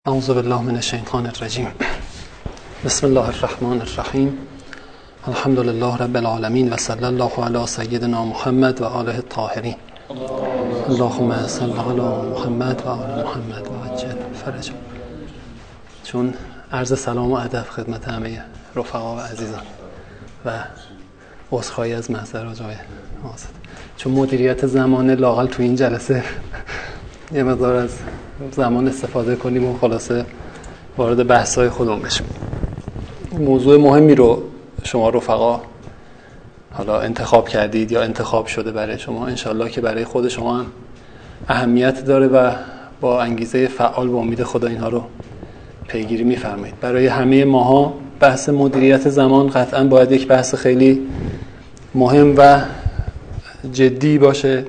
اعوذ بالله من الشیطان الرجیم. بسم الله الرحمن الرحیم. الحمد لله رب العالمین و صلی الله علی سیدنا محمد و آله الطاهرین. اللهم صل علی محمد و آل محمد و عجل فرجهم. چون عرض سلام و ادب خدمت همه رفقا و عزیزان و عذرخواهی از محضر جای آزاد، چون مدیریت زمان لااقل تو این جلسه یه مقدار از زمان استفاده کنیم و خلاصه وارد بحث‌های خودمون بشیم. موضوع مهمی رو شما رفقا حالا انتخاب کردید یا انتخاب شده برای شما، انشالله که برای خود شما هم اهمیت داره و با انگیزه فعال با امید خدا اینها رو پیگیری می‌فرمایید. برای همه ماها بحث مدیریت زمان قطعاً باید یک بحث خیلی مهم و جدی باشه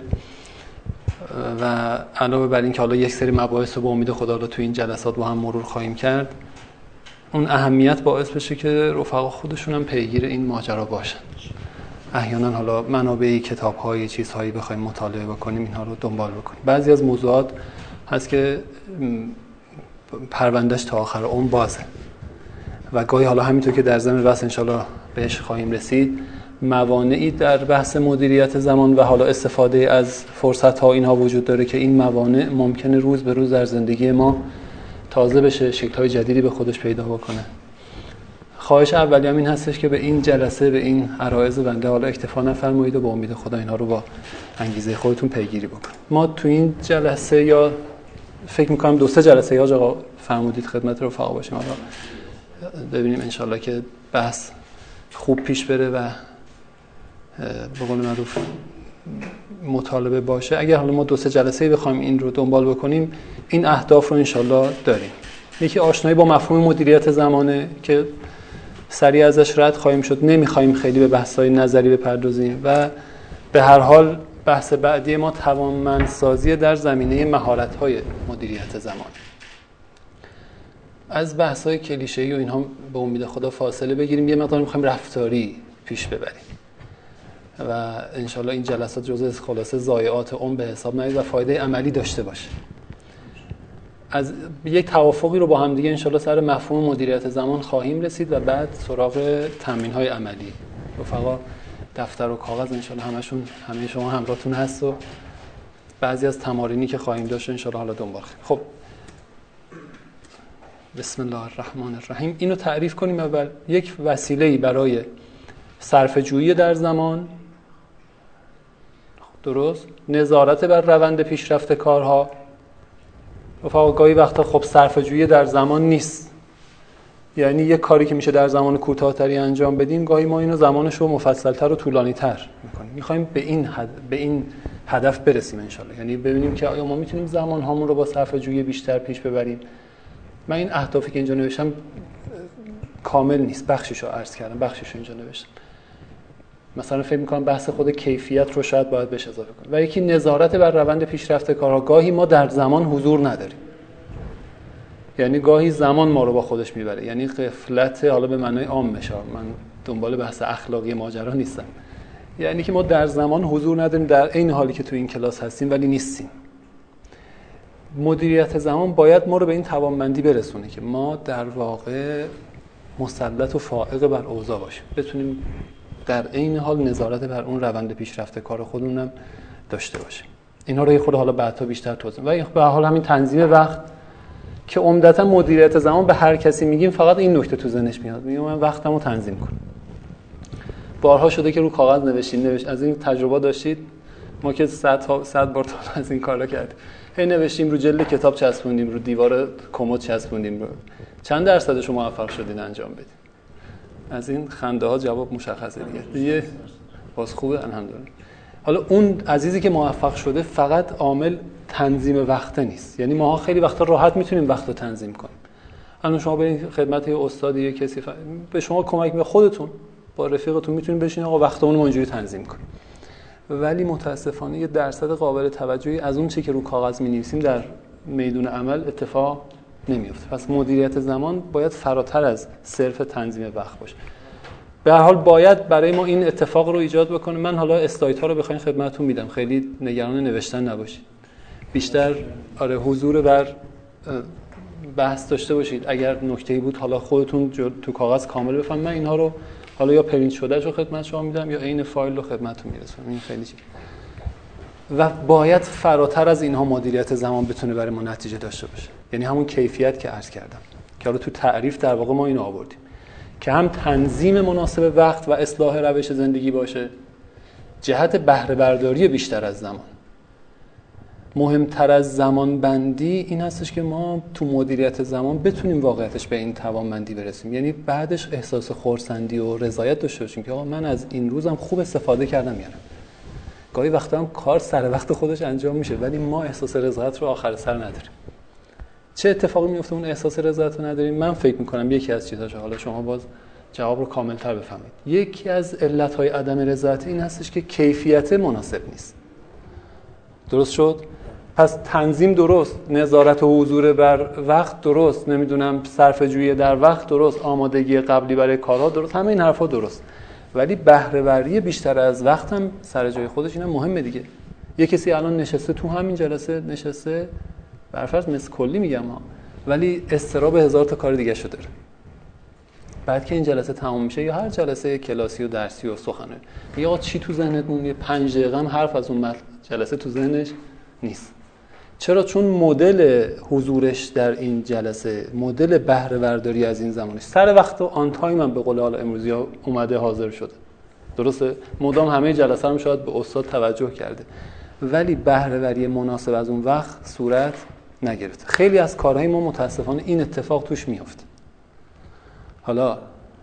و علاوه بر این که حالا یک سری مباحث رو با امید خدا رو تو این جلسات با هم مرور خواهیم کرد، اون اهمیت باعث بشه که رفقا خودشون هم پیگیر این ماجرا باشن. احیانا حالا منابعی، کتاب‌های، چیزهایی بخوایم مطالعه بکنیم، اینها رو دنبال بکنیم. بعضی از موضوعات هست که پروندهش تا آخر عمر بازه و گاهی حالا همینطور که در ضمن بحث انشالله بهش خواهیم رسید، موانعی در بحث مدیریت زمان و حالا استفاده از فرصت‌ها اینها وجود داره که این موانع ممکنه روز به روز در زندگی ما تازه بشه، شکل‌های جدیدی به خودش پیدا بکنه. خواهش اولی هم این هستش که به این جلسه، به این عرایض بنده حالا اکتفا نفرمایید و با امید خدا اینها رو با انگیزه خودتون پیگیری بکنید. ما تو این جلسه یا فکر می‌کنم 2-3 جلسه یا آقا فرمودید خدمت رفقا باشیم، حالا ببینیم انشالله که بحث خوب پیش بره و به قول معروف مطالبه باشه. اگر حالا ما 2-3 جلسه‌ای بخوایم این رو دنبال بکنیم، این اهداف رو انشالله داریم. یکی آشنایی با مفهوم مدیریت زمانه که سریع ازش رد خواهیم شد، نمیخوایم خیلی به بحث‌های نظری بپردازیم و به هر حال بحث بعدی ما توانمندسازی در زمینه مهارت‌های مدیریت زمان. از بحث‌های کلیشه‌ای و اینها به امید خدا فاصله بگیریم، یه مقدار می‌خوایم رفتاری پیش ببریم و انشالله این جلسات جزء خلاصه ضایعات عمر به حساب نیاد و فایده عملی داشته باشه. از یک توافقی رو با هم دیگه انشالله سر مفهوم مدیریت زمان خواهیم رسید و بعد سراغ تمرین‌های عملی. رفقا دفتر و کاغذ انشالله همه شما همراهتون هست و بعضی از تمارینی که خواهیم داشت انشالله حالا دنبال. خب بسم الله الرحمن الرحیم. اینو تعریف کنیم. اول یک وسیله‌ای برای صرفه‌جویی در زمان، درست، نظارت بر روند پیشرفت کارها. رفقا گاهی وقتا خب صرفه‌جویی در زمان نیست، یعنی یک کاری که میشه در زمان کوتاه‌تری انجام بدیم، گاهی ما اینو زمانش رو مفصل‌تر و طولانی‌تر می‌کنیم. می‌خوایم به این هدف برسیم انشالله، یعنی ببینیم که آیا ما می‌تونیم زمان هامون رو با صرفه‌جویی بیشتر پیش ببریم. من این اهدافی که اینجا نوشتم کامل نیست، بخشیشو عرض کردم، بخشیشو اینجا نوشتم. مثلا فکر می‌کنم بحث خود کیفیت رو شاید باید بهش اضافه کنیم. و یکی نظارت بر روند پیشرفت کارها. گاهی ما در زمان حضور نداریم، یعنی گاهی زمان ما رو با خودش میبره، یعنی غفلت حالا به معنای عام میشه، من دنبال بحث اخلاقی ماجرا نیستم، یعنی که ما در زمان حضور نداریم در عین حالی که تو این کلاس هستیم ولی نیستیم. مدیریت زمان باید ما رو به این توانمندی برسونه که ما در واقع مسلط و فائق بر اوضاع باشیم، بتونیم در عین حال نظارت بر اون روند پیشرفت کار خودمون هم داشته باشیم. اینا رو یه خورده حالا بعدا بیشتر توضیح و به هر حال همین تنظیم وقت که عمدتا مدیریت زمان به هر کسی میگیم فقط این نکته تو ذهنش میاد، میگم من وقتمو تنظیم کنم. بارها شده که رو کاغذ نوشتین، از این تجربه داشتید؟ ما که 100 بار از این کارا کردیم، هی نوشتیم رو جلد کتاب چسبوندیم، رو دیوار کمد چسبوندیم، رو چند درصدش رو موفق شدین انجام بدین؟ از این خنده ها جواب مشخصه دیگه باز خوبه الحمدلله. حالا اون عزیزی که موفق شده فقط عامل تنظیم وقت نیست، یعنی ما خیلی وقتا راحت میتونیم وقت رو تنظیم کنیم. الان شما برید خدمت یه استادی، یه کسی به شما کمک میکنه، خودتون با رفیقتون میتونید بشینید آقا وقتمون رو اینجوری تنظیم کنیم، ولی متاسفانه یه درصد قابل توجهی از اون چیزی که رو کاغذ می‌نویسیم در میدون عمل اتفاق نمیفته. پس مدیریت زمان باید فراتر از صرف تنظیم وقت باشه. به هر حال باید برای ما این اتفاق رو ایجاد بکنه. من حالا اسلایدها رو بخواید خدمتتون میدم، خیلی نگران نوشتن نباشید، بیشتر حضور بر بحث داشته باشید. اگر نکته‌ای بود حالا خودتون تو کاغذ کامل بفهمید. من اینها رو حالا یا پرینت شدهش رو خدمت شما میدم یا عین فایل رو خدمتتون میرسونم. این خیلی چیز و باید فراتر از اینها مدیریت زمان بتونه برای ما نتیجه داشته باشه. یعنی همون کیفیت که عرض کردم که حالا تو تعریف در واقع ما اینو آوردیم که هم تنظیم مناسب وقت و اصلاح روش زندگی باشه، جهت بهره برداری بیشتر از زمان. مهمتر از زمان بندی این هستش که ما تو مدیریت زمان بتونیم واقعیتش به این توانمندی برسیم، یعنی بعدش احساس خرسندی و رضایت داشته باشیم که آقا من از این روزم خوب استفاده کردم. یعنی گاهی وقتا هم کار سر وقت خودش انجام میشه ولی ما احساس رضایت رو آخر سر نداریم. چه اتفاقی میفته اون احساس رضایت رو نداریم؟ من فکر میکنم یکی از چیزاشه، حالا شما باز جواب رو کاملتر بفهمید، یکی از علتهای عدم رضایت این هستش که کیفیت مناسب نیست. درست شد؟ پس تنظیم درست، نظارت و حضور بر وقت درست، نمیدونم صرفه جویی در وقت درست، آمادگی قبلی برای کارها درست، همه این حرفا درست، ولی بهره برداری بیشتر از وقت هم سر جای خودش اینم مهمه دیگه. یه کسی الان نشسته تو همین جلسه نشسته برفرض مثل کلی میگم ها، ولی استراب هزار تا کار دیگه شو داره. بعد که این جلسه تمام میشه یا هر جلسه کلاسی و درسی و سخنه میگه آقا چی تو ذهنت مونده؟ 5 دقیقه هم حرف از اون جلسه تو ذهنش نیست. چرا؟ چون مدل حضورش در این جلسه، مدل بهره برداری از این زمانش سر وقت و آن تایم هم به قول حالا امروزی ها اومده حاضر شده. درسته؟ مدام همه جلسه هم شاید به استاد توجه کرده ولی بهره برداری مناسب از اون وقت صورت نگرفته. خیلی از کارهای ما متاسفانه این اتفاق توش میفته. حالا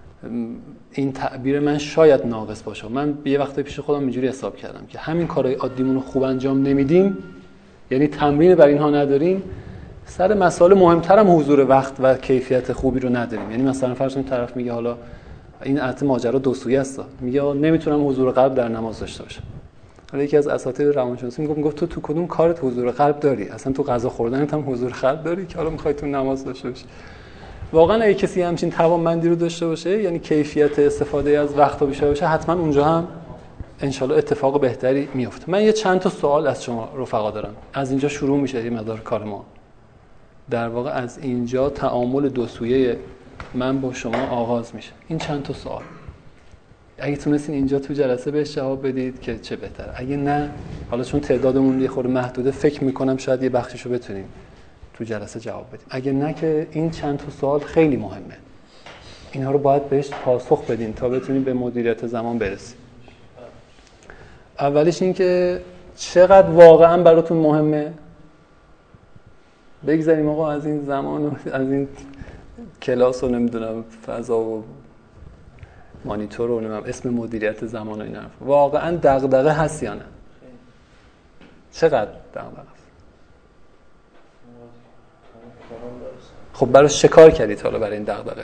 این تعبیر من شاید ناقص باشه، من یه وقتی پیش خودم اینجوری حساب کردم که همین کارهای عادیمون رو خوب انجام نمیدیم، یعنی تمرین بر اینها نداریم، سر مسائل مهمتر هم حضور وقت و کیفیت خوبی رو نداریم. یعنی مثلا فرض کنید طرف میگه حالا این البته ماجرا دو سویه است، میگه نمیتونم حضور قلب در نماز داشته باشم. حالا یکی از اساتید روانشناسی میگفت تو کدوم کارت حضور قلب داری؟ اصلا تو غذا خوردنت هم حضور قلب داری که حالا میخوای تو نماز داشته باشی؟ واقعا اگه کسی همچین توانمندی رو داشته باشه، یعنی کیفیت استفاده از وقت رو بیشتر باشه، حتما اونجا هم انشالله اتفاق بهتری میفته. من یه چند تا سوال از شما رفقا دارم. از اینجا شروع میشه این مدار کار ما. در واقع از اینجا تعامل دو سویه من با شما آغاز میشه. این چند تا سوال اگه تونستین اینجا تو جلسه بهش جواب بدید که چه بهتره. اگه نه، حالا چون تعدادمون یه خورده محدوده، فکر میکنم شاید یه بخشیشو بتونیم تو جلسه جواب بدیم. اگه نه که این چند تا سوال خیلی مهمه. اینا رو باید بهش پاسخ بدین تا بتونیم به مدیریت زمان برسیم. اولیش این که چقدر واقعا براتون مهمه. بگذاریم آقا از این زمان و از این کلاس و نمیدونم فضا و مانیتور و نمیدونم اسم مدیریت زمان و این حرف، واقعا دغدغه هست یا نه؟ چقدر دغدغه است؟ خب برای شکار کردید حالا برای این دغدغه؟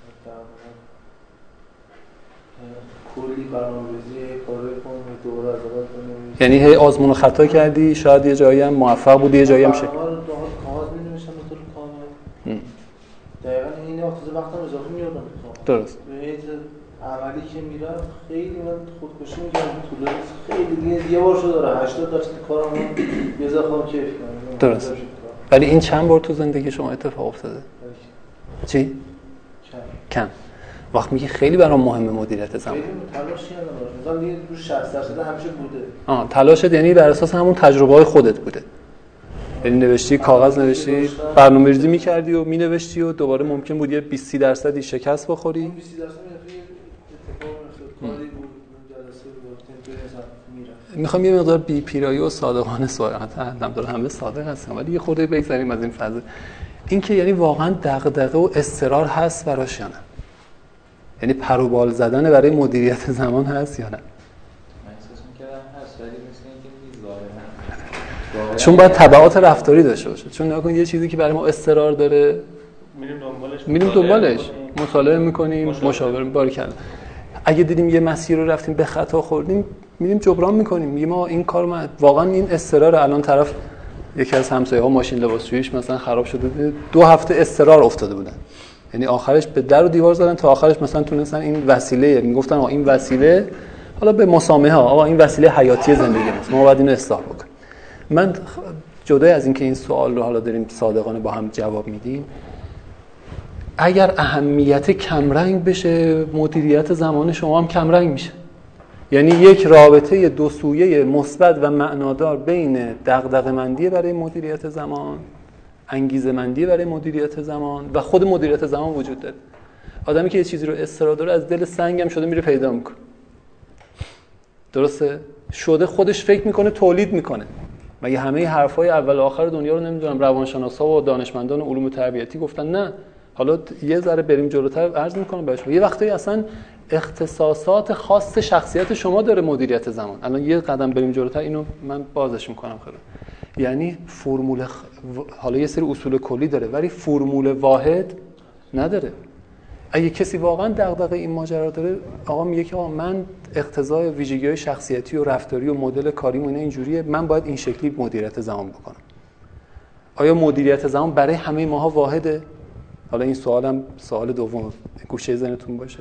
کلی برنامه‌ریزی کارهای دوره از اول کنیم. یعنی هی آزمون و خطا کردی، شاید یه جایی هم موفق بودی، یه جایی هم کاغذ می‌نوشتم به طور کامل. دقیقاً این وقتم اضافه می‌آوردم. درست. به عملی که میرم خیلی من خودکشی می‌کردم طول خیلی یه بار شده داره 80% کارم یه ذره خودم کیف کنم. درست. ولی این چند بار تو زندگی شما اتفاق افتاده؟ چی؟ کم. وقت میگه خیلی برام مهمه مدیریت زمان. خیلی تلاش کردم. مثلا دیگه رو 60% همیشه بوده. تلاشت یعنی بر اساس همون تجربه‌های خودت بوده. یعنی نوشتی، کاغذ نوشتی، برنامه‌ریزی می‌کردی و می‌نوشتی و دوباره ممکن بود یه 20-30% شکست بخوری. 20% اتفاق افتاد. کاری بود جلسه بود میخوام یه مقدار بی پیرایی و صادقانه سوال دارم. همه صادق هستن ولی یه خورده بگذاریم از این فضا. این که یعنی واقعا دغدغه و اصرار هست براش یا نه؟ یعنی پر و بال زدن برای مدیریت زمان هست یا نه؟ من احساس می‌کردم هست ولی مثل اینکه می‌ذاره. چون باید تبعات رفتاری داشته باشه. چون نگاه کن یه چیزی که برای ما اصرار داره میریم دنبالش، مطالعه می‌کنیم، مشاوره باریکلا. اگه دیدیم یه مسیر رو رفتیم به خطا خوردیم، میریم جبران می‌کنیم. میگیم ما این کار ما واقعا این اصرار الان طرف یکی از همسایه‌ها ماشین لباسشوییش مثلا خراب شده 2 هفته اصرار افتاده بودن. یعنی آخرش به در و دیوار زدن تا آخرش مثلا تونستن این وسیله، میگفتن آقا این وسیله، حالا به مسامحه ها، آقا این وسیله حیاتی زندگی ماست، ما باید اینو اصلاح بکنیم. من جدای از اینکه این سوال رو حالا داریم صادقانه با هم جواب میدیم، اگر اهمیت کمرنگ بشه، مدیریت زمان شما هم کمرنگ میشه. یعنی یک رابطه دو سویه مثبت و معنادار بین دغدغه‌مندی برای مدیریت زمان، انگیزه‌مندی برای مدیریت زمان و خود مدیریت زمان وجود داره. آدمی که یه چیزی رو اصرار داره از دل سنگم شده میره پیدا میکنه. درسته؟ شده خودش فکر میکنه تولید میکنه. مگه همه حرفای اول و آخر دنیا رو نمیدونم روانشناسا و دانشمندان علوم تربیتی گفتن؟ نه. حالا یه ذره بریم جلوتر عرض میکنم بهش. یه وقتایی اصلا اختصاصات خاص شخصیت شما داره مدیریت زمان. الان یه قدم بریم جلوتر اینو من بازش میکنم خیلی. یعنی فرمول حالا یه سری اصول کلی داره ولی فرمول واحد نداره. اگه کسی واقعا دغدغه این ماجرا داره، آقا میگه که من اقتضای ویژگی‌های شخصیتی و رفتاری و مدل کاریم اینجوریه، من باید این شکلی مدیریت زمان بکنم. آیا مدیریت زمان برای همه ماها واحده؟ حالا این سوالم سوال دوم گوشه ذهنتون باشه.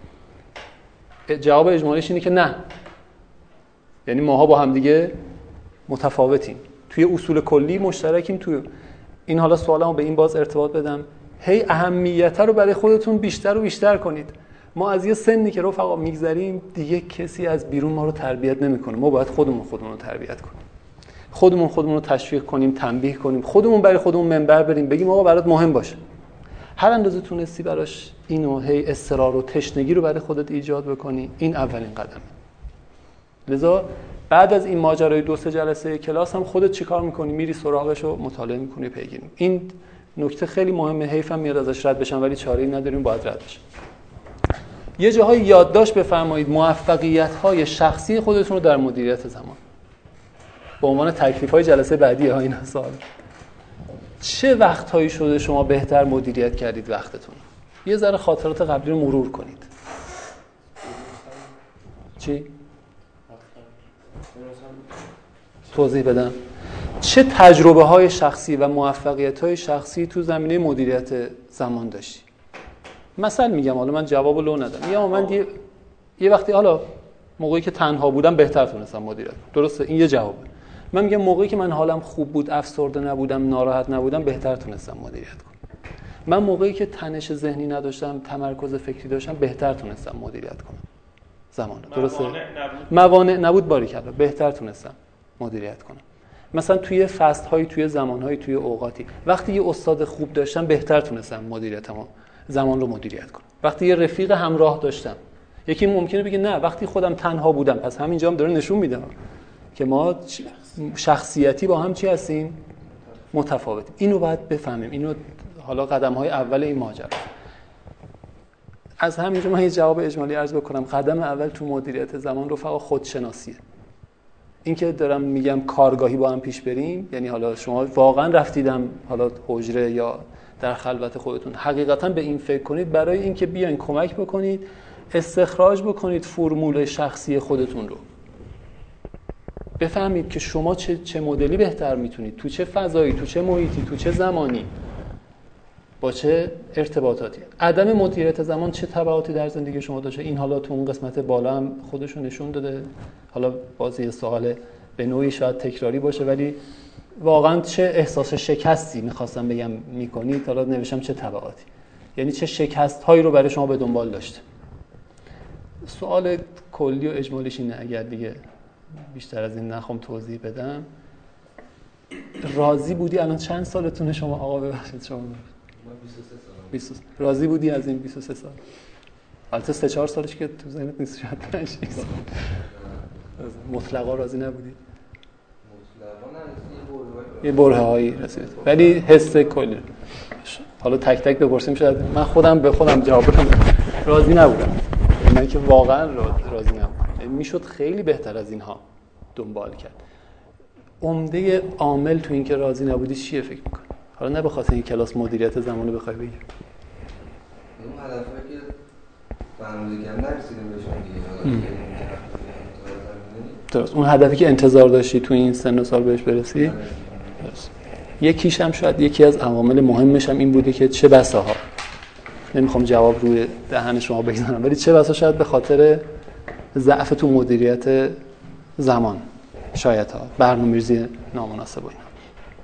جواب اجمالیش اینه که نه. یعنی ماها با هم دیگه متفاوتیم. توی اصول کلی مشترکیم. توی این حالا سوالمو به این باز ارتباط بدم. هی اهمیت رو برای خودتون بیشتر و بیشتر کنید. ما از یه سنی که رفقا میگذریم دیگه کسی از بیرون ما رو تربیت نمیکنه. ما باید خودمون رو تربیت کنیم. خودمون رو تشویق کنیم، تنبیه کنیم. خودمون برای خودمون منبر بریم، بگیم آقا برات مهم باشه. هر اندازه تونستی براش اینو هی اصرار و تشنگی رو برای خودت ایجاد بکنی، این اولین قدمه. لذا بعد از این ماجرای 2-3 جلسه کلاس هم خودت چیکار میکنی؟ میری سراغش و مطالعه میکنی، پیگیری. این نکته خیلی مهمه، حیفم میاد ازش رد بشم ولی چاره‌ای نداریم، باید رد بشم. یه جاهای یادداشت بفرمایید موفقیت‌های شخصی خودتون رو در مدیریت زمان. به عنوان تکلیف‌های جلسه بعدی ها این سوال. چه وقت‌هایی شده شما بهتر مدیریت کردید وقتتون؟ یه ذره خاطرات قبلی رو مرور کنید. چی؟ توضیح بدم. چه تجربه‌های شخصی و موفقیت‌های شخصی تو زمینه مدیریت زمان داشتی؟ مثلا میگم، حالا من جواب لو ندم. یا من یه وقتی حالا موقعی که تنها بودم بهتر تونستم مدیریت کنم. درسته؟ این یه جوابه. من میگم موقعی که من حالم خوب بود، افسرده نبودم، ناراحت نبودم، بهتر تونستم مدیریت کنم. من موقعی که تنش ذهنی نداشتم، تمرکز فکری داشتم، بهتر تونستم مدیریت کنم زمان. درسته؟ موانع نبود، باریکلا، بهتر تونستم مدیریت کنم. مثلا توی فصل‌های، توی زمان‌های، توی اوقاتی وقتی یه استاد خوب داشتم بهتر تونستم مدیریتمو زمان رو مدیریت کنم. وقتی یه رفیق همراه داشتم. یکی ممکنه بگه نه وقتی خودم تنها بودم. پس همینجا هم داره نشون میده که ما شخصیتی با هم چی هستیم؟ متفاوتیم. اینو باید بفهمیم. اینو حالا قدم‌های اول این ماجرا. از همینجا من یه جواب اجمالی عرض بکنم. قدم اول تو مدیریت زمان رو فقط خودشناسیه. این که دارم میگم کارگاهی با هم پیش بریم، یعنی حالا شما واقعا رفتیدم حالا حجره یا در خلوت خودتون حقیقتا به این فکر کنید برای اینکه بیاین کمک بکنید استخراج بکنید فرمول شخصی خودتون رو. بفهمید که شما چه مدلی بهتر میتونید، تو چه فضایی، تو چه محیطی، تو چه زمانی، با چه ارتباطاتی. عدم مدیریت زمان چه تبعاتی در زندگی شما داشته؟ این حالا تو اون قسمت بالا هم خودشون نشون داده. حالا باز یه سوال به نوعی شاید تکراری باشه ولی واقعا چه احساس شکستی میخواستم بگم میکنید، حالا نوشتم چه تبعاتی، یعنی چه شکست هایی رو برای شما به دنبال داشته. سوال کلی و اجمالیش اینه، اگر دیگه بیشتر از این نخوام توضیح بدم. راضی بودی الان چند سالتونه شما آقا؟ ببخشید شما 23 سال. راضی بودی از این 23 سال؟ البته 3-4 سالش که تو ذهنت نیست، شاید 5-6 سال. مطلقا راضی نبودی؟ یه برهه‌هایی رسید ولی حس کلی. حالا تک تک بپرسیم شاید من خودم به خودم جواب بدم. راضی نبودم. من که واقعا راضی نبودم. میشد خیلی بهتر از اینها دنبال کرد. عمده عامل تو این که راضی نبودی چیه فکر می‌کنی؟ حالا نه به خاطر این کلاس مدیریت زمانو بخوای بگی. اون هدفی که فهمیدیم نرسیدیم بهشون دیگه. درست. اون هدفی که انتظار داشتی تو این سن و سال بهش برسی؟ درست. یکیش هم شاید یکی از عوامل مهمش هم این بوده که چه بساها، نمیخوام جواب روی دهن شما بگذارم ولی چه بسا شاید به خاطر ضعف تو مدیریت زمان، شاید ها برنامه‌ریزی نامناسب و اینا.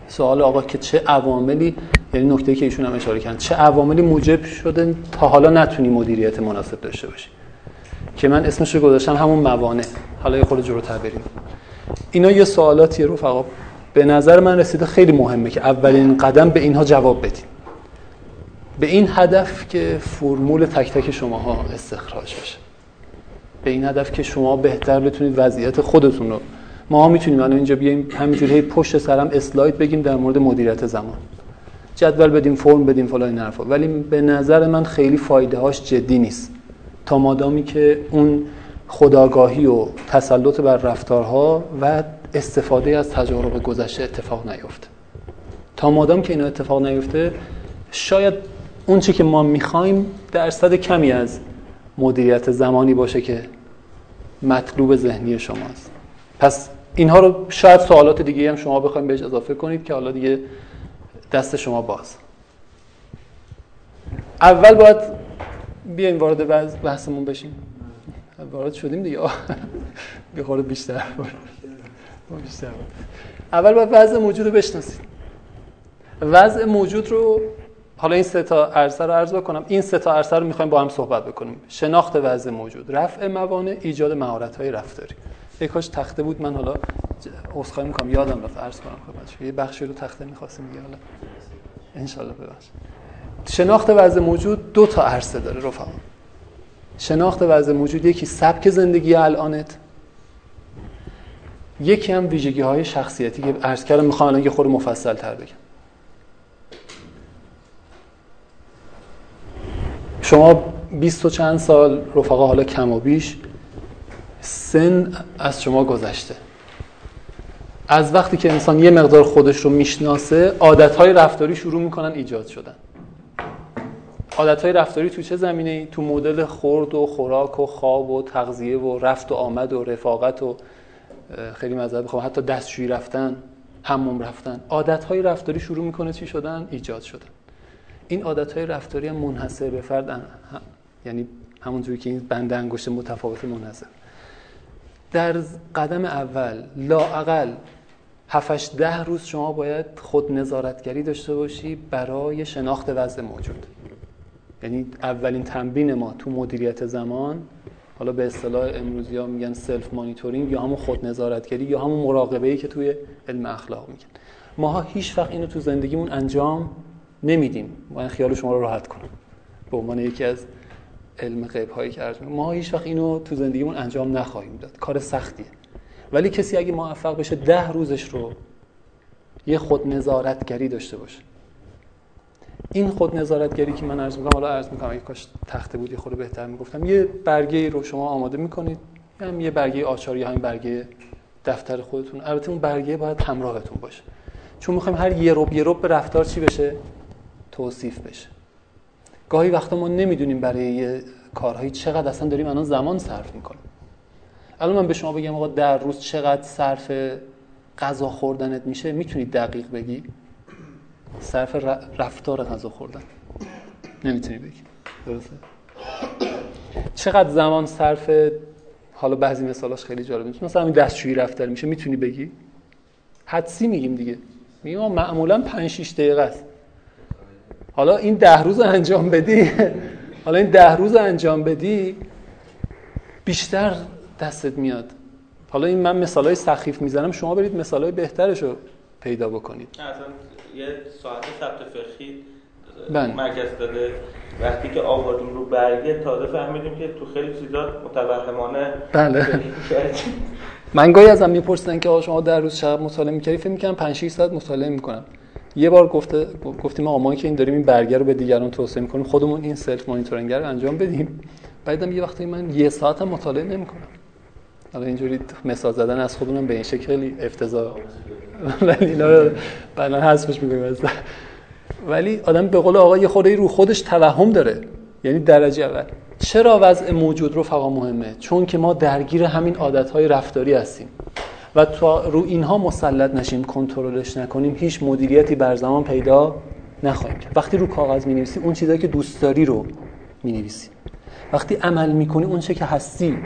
سوال آقا که چه عواملی، یعنی نکته‌ای که ایشون هم اشاره کردن، چه عواملی موجب شده تا حالا نتونی مدیریت مناسب داشته باشی، که من اسمش رو گذاشتم همون موانع. حالا یه خورده جلوتر بریم. اینا یه سوالاتیه رفقا به نظر من رسیده خیلی مهمه که اولین قدم به اینها جواب بدیم، به این هدف که فرمول تک تک شماها استخراج بشه، به این هدف که شما بهتر بتونید وضعیت خودتون رو. ما میتونیم الان اینجا بیایم همینجوری پشت سرم اسلاید بگیم در مورد مدیریت زمان، جدول بدیم، فرم بدیم، فلان این حرفا، ولی به نظر من خیلی فایده هاش جدی نیست تا مادامی که اون خودآگاهی و تسلط بر رفتارها و استفاده از تجارب گذشته اتفاق نیفته. تا مادام که اینا اتفاق نیفته، شاید اون چی که ما میخوایم درصد کمی از مدیریت زمانی باشه که مطلوب ذهنی شماست. پس اینها رو شاید سوالات دیگه هم شما بخواید بهش اضافه کنید که حالا دیگه دست شما باز. اول باید بیایم وارد بحثمون بشیم. وارد شدیم دیگه. بخوره بیشتر. اول باید وضع موجود رو بشناسید. وضع موجود رو، حالا این سه تا عرصه رو عرض بکنم. این سه تا عرصه رو می‌خوایم با هم صحبت بکنیم. شناخت وضع موجود، رفع موانع، ایجاد مهارت‌های رفتاری. یک کاش تخته بود، من حالا عذرخواهی می‌کنم یادم رفت عرض کنم خدمتتون. یه بخشی رو تخته می‌خواستیم دیگه، حالا ان شاءالله ببخشید. شناخت وضع موجود دو تا عرصه داره رفقا. شناخت وضع موجود یکی سبک زندگی الانت، یکی هم ویژگی‌های شخصیتی که عرض کردم. می‌خوام الان یه خورده مفصل‌تر بگم. شما 20 و چند سال رفقا، حالا کم و بیش سن از شما گذشته. از وقتی که انسان یه مقدار خودش رو میشناسه، عادت‌های رفتاری شروع میکنن ایجاد شدن. عادت‌های رفتاری تو چه زمینه‌ای؟ تو مدل خورد و خوراک و خواب و تغذیه و رفت و آمد و رفاقت و خیلی معذرت می‌خوام حتی دستشویی رفتن، حمام رفتن. عادت‌های رفتاری شروع میکنه چی شدن؟ ایجاد شدن. این عادت‌های رفتاری هم منحصر به فرد، یعنی همونجوری که این بند انگشت متفاوت منحصر. در قدم اول لااقل 7-10 روز شما باید خود نظارتگری داشته باشی برای شناخت وضع موجود. یعنی اولین تمرین ما تو مدیریت زمان، حالا به اصطلاح امروزی‌ها میگن سلف مانیتورینگ یا همون خود نظارتگری یا همون مراقبه‌ای که توی علم اخلاق میگن. ماها هیچ وقت اینو تو زندگیمون انجام نمیدیم. من خیال شما رو راحت کنم به عنوان یکی از علم غیب هایی که عرض می‌کنم، ما هیچ وقت اینو تو زندگیمون انجام نخواهیم داد. کار سختیه. ولی کسی اگه موفق بشه 10 روزش رو یه خود نظارتگری داشته باشه، این خود نظارتگری که من عرض می‌کنم، اگه کاش تخته بود یه خورده بهتر میگفتم، یه برگه رو شما آماده می‌کنید، هم یه برگه آچار یا همین برگه دفتر خودتون. البته اون برگه باید همراهتون باشه، چون می‌خوایم هر یه رب به رفتار چی بشه؟ توصیف بشه. گاهی وقتا ما نمیدونیم برای یه کارهایی چقدر اصلا داریم الان زمان صرف میکنیم. الان من به شما بگم آقا در روز چقدر صرف غذا خوردنت میشه، میتونی دقیق بگی؟ صرف رفتار غذا خوردن نمیتونی بگی، درسته؟ چقدر زمان صرف، حالا بعضی مثالاش خیلی جالب میشه، مثلا همین دستشویی رفتن میشه، میتونی بگی؟ حدسی میگیم دیگه، میگیم معمولا 5-6 دقیقه است. حالا این 10 روز انجام بدی بیشتر دستت میاد. حالا این من مثالای سخیف میزنم، شما برید مثالای بهترشو پیدا بکنید. اصلا یه ساعت ثبت فقهی بله. مرکز داده، وقتی که آوردیم رو برگه تازه فهمیدیم که تو خیلی چیزا متوهمانه. بله. من گاهی ازم میپرسیدن که شما در روز چقدر مطالعه می‌کردی؟ فکر می‌کردم 5-6 ساعت مطالعه می‌کنم. یه بار گفتیم آقا ما که این داریم این برگر رو به دیگران توصیه می‌کنیم، خودمون این سلف مانیتورینگ رو انجام بدیم. بعدم یه وقتی من 1 ساعت هم مطالعه نمی‌کنم. حالا اینجوری مثال زدن از خودمون به این شکل خیلی افتضاح، ولی اینا رو بعدا حذفش می‌کنیم. ولی آدم به قول آقا یه خورده رو خودش توهم داره، یعنی درجه اول. چرا وضع موجود رفقا مهمه؟ چون که ما درگیر همین عادت‌های رفتاری هستیم و تا رو اینها مسلط نشیم، کنترلش نکنیم، هیچ مدیریتی بر زمان پیدا نخواهیم کرد. وقتی رو کاغذ می‌نویسی اون چیزایی که دوست داری رو می‌نویسی. وقتی عمل می‌کنی اون چه که هستی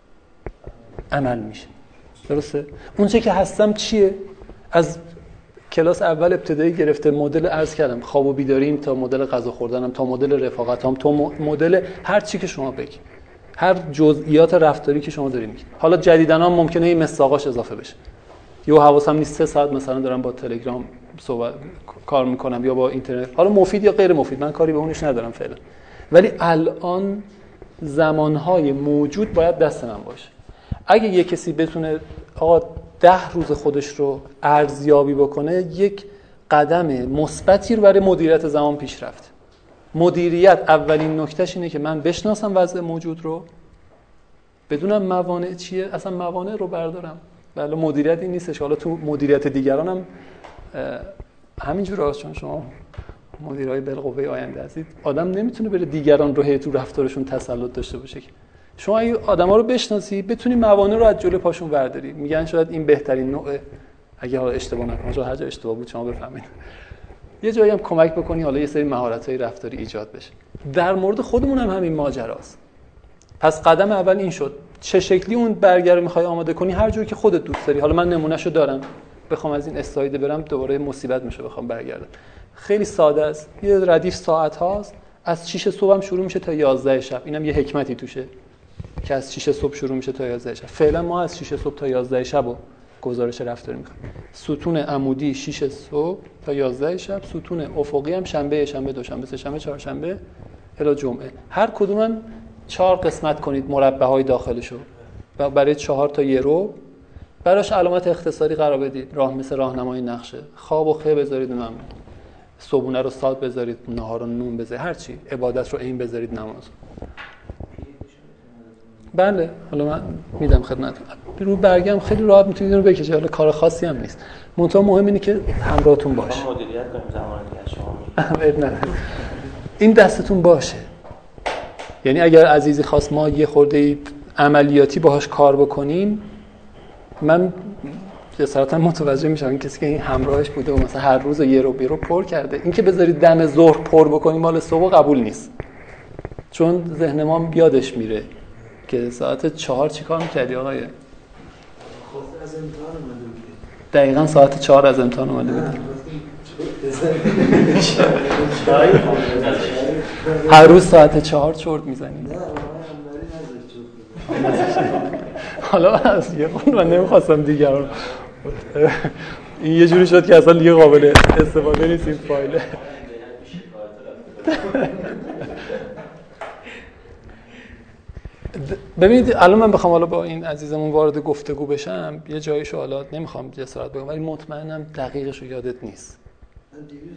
عمل میشه. درسته؟ اون چه که هستم چیه؟ از کلاس اول ابتدایی گرفته مدل عرض کردم خواب و بیداریم تا مدل غذا خوردنم تا مدل رفاقتام تا مدل هر چی که شما بگید، هر جزئیات رفتاری که شما دارید میگید. حالا جدیداً هم ممکنه این مساقاش اضافه بشه. یهو حواسم نیست 3 ساعت مثلا دارم با تلگرام صحبت کار میکنم یا با اینترنت، حالا مفید یا غیر مفید من کاری به اونش ندارم فعلا، ولی الان زمانهای موجود باید دست من باشه. اگه یک کسی بتونه آقا 10 روز خودش رو ارزیابی بکنه، یک قدم مثبتی رو برای مدیریت زمان پیش رفت. مدیریت اولین نکتهش اینه که من بشناسم وضع موجود رو، بدونم موانع چیه، اصلا موانع رو بردارم. بله مدیریت این نیستش. حالا تو مدیریت دیگران هم همینجوره، چون شما مدیرای بالقوه آینده هستید، آدم نمیتونه بره دیگران رو تو رفتارشون تسلط داشته باشه. شما اگه آدما رو بشناسی بتونی موانع رو از جلوی پاشون برداری. میگن شاید این بهترین نوعه، اگه حالا اشتباه نکنم، چون هر جا اشتباه بود شما بفهمید، یه جایی هم کمک بکنی حالا یه سری مهارت‌های رفتاری ایجاد بشه. در مورد خودمون هم همین ماجراست. پس قدم اول این شد چه شکلی اون برگر رو می‌خوای آماده کنی، هر جوری که خودت دوست داری. حالا من نمونهشو دارم، بخوام از این اسلاید برم دوباره مصیبت میشه بخوام برگردم. خیلی ساده است. یه ردیف ساعت هاست، از 6 صبح هم شروع میشه تا 11 شب. اینم یه حکمتی توشه که از 6 صبح شروع میشه تا 11 شب. فعلا ما از 6 صبح تا 11 شب رو گزارش رفتاری می‌کنیم. ستون عمودی 6 صبح تا 11 شب، ستون افقی هم شنبه، دوشنبه، سه‌شنبه، چهارشنبه الی جمعه. هر کدومن 4 قسمت کنید مربع‌های داخلشو و برای 4 تا یه رو براش علامت اختصاری قرار بدید. راه مثل راهنمای نقشه. خواب و خه بذارید، اونم صبحونه رو ساعت بذارید، نهار رو نون بذارید، هر چی. عبادت رو عین بذارید، نماز. بله حالا من میدم خدمتتون. رو برگم خیلی راحت میتونید رو بکشید، حالا کار خاصی هم نیست. منتها مهم اینه که همراهتون باشه. ما مدیریت کنیم زمانی که شما میگید. این دستتون باشه. یعنی اگر عزیزی خواست ما یه خورده عملیاتی باهاش کار بکنیم، من جسارتا متوجه میشم این کسی که این همراهش بوده و مثلا هر روز یه رو بیرو پر کرده، این که بذارید دم ظهر پر بکنیم مال صبح قبول نیست. چون ذهن ما یادش میره که ساعت 4 چی کار میکردی آقای؟ خب از امتحان اومده بودی. دقیقاً ساعت 4 از امتحان اومده بودی. هر روز ساعت 4 چرت میزنی. نه من نذاشت. حالا از یه خون من نمیخواستم دیگران، این یه جوری شد که اصلا دیگه قابل استفاده نیست این فایله. ببینید الان من بخوام حالا با این عزیزمون وارد گفتگو بشم، یه جایشو حالا نمیخوام جسارت بگم ولی مطمئنم دقیقشو یادت نیست. من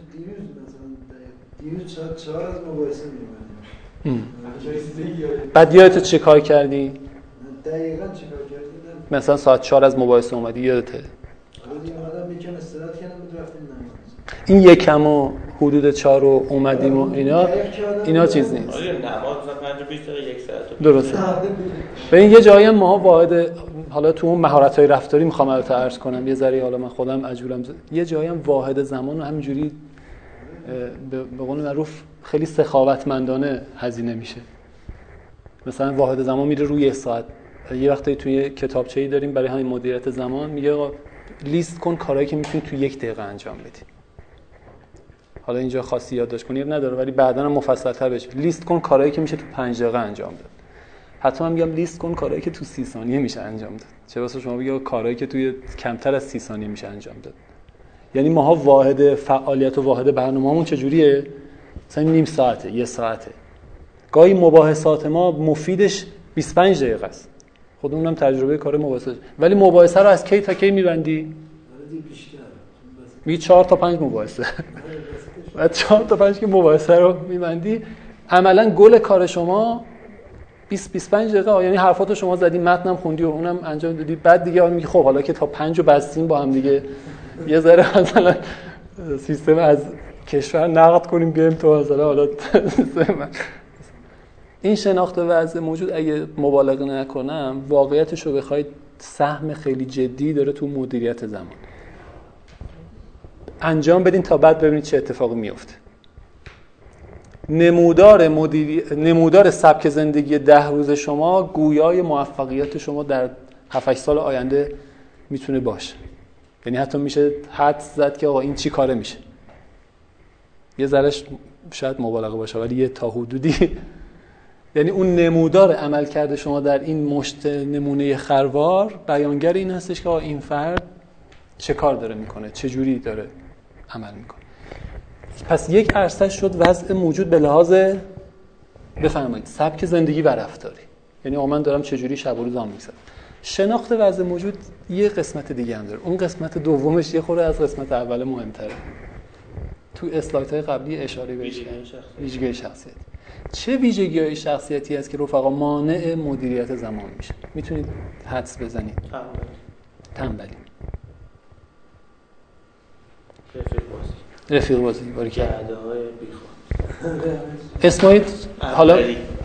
دیروز ساعت 4 از مباحثه می‌اومدم. بعد یادت چه کار کردی؟ دقیقاً چه کار کردم؟ مثلا ساعت 4 از مباحثه اومدی یادته؟ بعد اومدم یکم استراحت کردم و رفتم نماز. این یکم و حدود 4 رو اومدیم و اینا چیز نیست. آره نماز مثلا 5 دقیقه 1 ساعت. درسته. ببین یه جایی هم ما واحد، حالا تو اون مهارت‌های رفتاری می‌خوام البته عرض کنم یه ذره، حالا من خودم عجولم، یه جایی هم واحد زمان رو همینجوری به قول معروف خیلی سخاوتمندانه هزینه میشه. مثلا واحد زمان میره روی 1 ساعت. یه وقتی توی کتابچه‌ای داریم برای همین مدیریت زمان، میگه لیست کن کارهایی که میتونی تو 1 دقیقه انجام بدی. حالا اینجا خاصی یادداشت کنی نداره ولی بعداً هم مفصل‌تر بشه. لیست کن کارهایی که میشه تو 5 دقیقه انجام داد. حتما میگم لیست کن کارهایی که تو 30 ثانیه میشه انجام داد. چه واسه شما بگم کارهایی که توی کمتر از 30 ثانیه میشه انجام داد. یعنی ماها واحد فعالیت و واحد برنامه‌مون چجوریه؟ مثلا نیم ساعته، 1 ساعته. گاهی مباحثات ما مفیدش 25 دقیقه است. خودمونم تجربه کار مباحثه، ولی مباحثه رو از کی تا کی می‌بندی؟ می 4 تا 5 مباحثه. بعد 4 تا 5 که مباحثه رو می‌بندی، عملاً گل کار شما 20-25 دقیقه، یعنی حرفاتو شما زدی، متنم خوندی و اونم انجام دادی، بعد دیگه میگی خب حالا که تا 5 رو بستیم با هم دیگه یه ذره مثلا سیستم از کشور نقد کنیم بیایم تو مثلا حالا این شناخت وضع موجود اگه مبالغه نکنم واقعیتش رو بخواید سهم خیلی جدی داره تو مدیریت زمان. انجام بدین تا بعد ببینید چه اتفاقی میفته. نمودار سبک زندگی 10 روز شما گویای موفقیت شما در 7-8 سال آینده میتونه باشه. یعنی حتی میشه حدس زد که آقا این چی کاره میشه. یه ذرهش شاید مبالغه باشه ولی یه تا حدودی یعنی اون نمودار عمل کرده شما در این مشت نمونه خروار بیانگر این هستش که این فرد چه کار داره میکنه، چه جوری داره عمل میکنه. پس یک عرصه شد وضع موجود به لحاظ بفرمایید سبک زندگی و رفتاری، یعنی من دارم چه جوری شب و روزام میگذرونم. شناخت وضع موجود یه قسمت دیگه هم داره، اون قسمت دومش یه خورده از قسمت اول مهمتره. تو اسلایدهای قبلی اشاره بهش ویژگی شخصیتی. چه ویژگی‌های شخصیتی هست که رفقا مانع مدیریت زمان میشه؟ میتونید حدس بزنید. تنبلی. رفیق بازی باری که عده‌های بیخود. اسمای حالا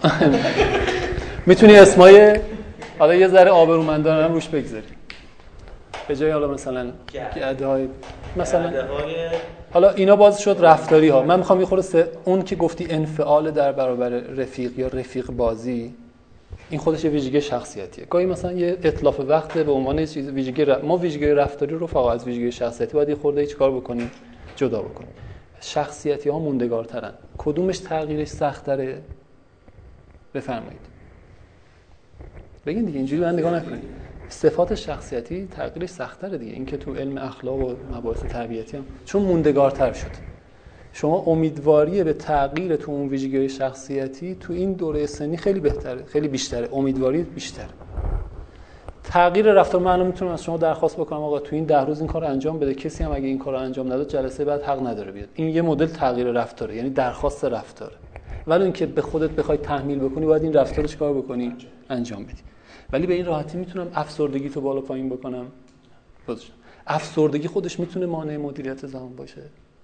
میتونی اسمای حالا یه ذره آبرومندانه هم روش بگذاری. به جای حالا مثلا عده‌های مثلا حالا اینا باز شد رفتاری ها. من میخوام یه خورده اون که گفتی انفعال در برابر رفیق یا رفیق بازی، این خودش یه ویژگی شخصیتیه. گاهی مثلا یه اتلاف وقت به عنوان چیز ویژگی ما ویژگی رفتاری رو فقط از ویژگی شخصیتی باید یه خورده چیکار بکنیم، جدا بکنیم. شخصیتی ها موندگارترن. کدومش تغییرش سخت‌تره؟ بفرمایید بگین دیگه، اینجوری من نگاه نکنید. صفات شخصیتی تغییرش سخت‌تره دیگه. این که تو علم اخلاق و مباحث تربیتی هم چون موندگارتر شد. شما امیدواری به تغییر تو اون ویژگی‌های شخصیتی تو این دوره سنی خیلی بهتره، خیلی بیشتره، امیدواری بیشتره. تغییر رفتار من میتونم از شما درخواست بکنم آقا تو این 10 روز این کارو انجام بده، کسی هم اگه این کارو انجام نداد جلسه بعد حق نداره بیاد. این یه مدل تغییر رفتاره، یعنی درخواست رفتاره. ولی اینکه به خودت بخوای تحمیل بکنی باید این رفتار رو چیکار بکنی؟ انجام بدی. ولی به این راحتی میتونم افسردگی تو بالا پایین بکنم. افسردگی خودش میتونه مانع مدیریت زمان باشه.